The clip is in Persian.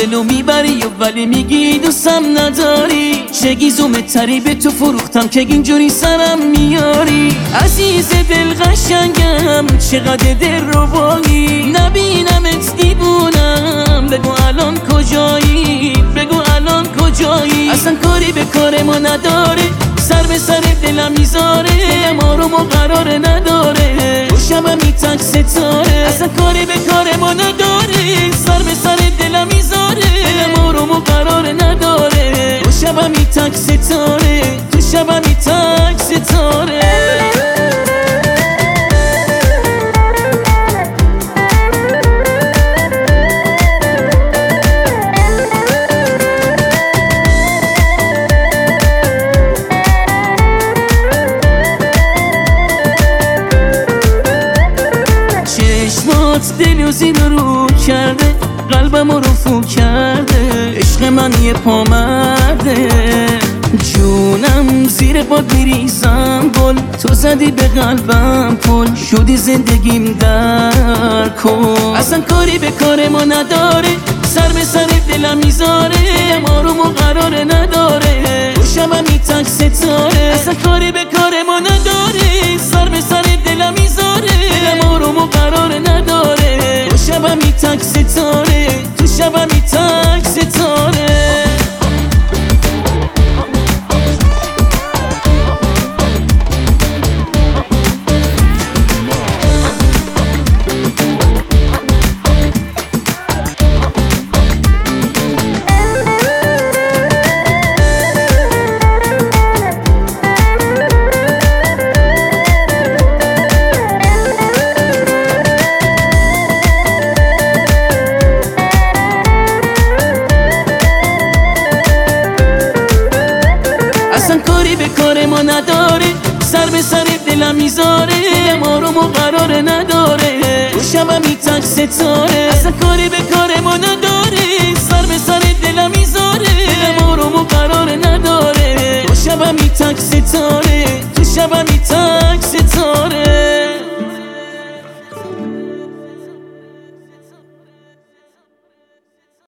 دلو میبری و ولی میگی دوستم نداری. چه گیزومه تری به تو فروختم که اینجوری سرم میاری. عزیز دل قشنگم چقدر دل ربایی، نبینمت دیوونم. بگو الان کجایی، بگو الان کجایی. اصلا کاری به کار ما نداره، سر به سر دلم میذاره. دلم آروم و قرار نداره، تو شبمی تک ستاره. اصلا کاری به کار ما نداره، سر به سر دلم میذاره. دلم آروم و قرار نداره، تو شبمی تک ستاره، تو شبمی تک ستاره. دلو زیر رو کرده، قلبم رو فو کرده. عشق من یه پامرده، جونم زیر باد میریزم گل. تو زدی به قلبم پل، شدی زندگیم در کن. اصلا کاری به کار ما نداره، سر به سر دلم میذاره. آروم و قرار نداره، تو شبمی تک ستاره. اصلا کاری به کار ما نداره، سر به سر دلم میذاره. دلم آروم و قرار نداره، تو شبمی تک ستاره، تو شبمی تک ستاره. اصلا کاری به کار ما نداره، سر به سر دلم میذاره. دلم آروم و قرار نداره، تو شبمی تک ستاره.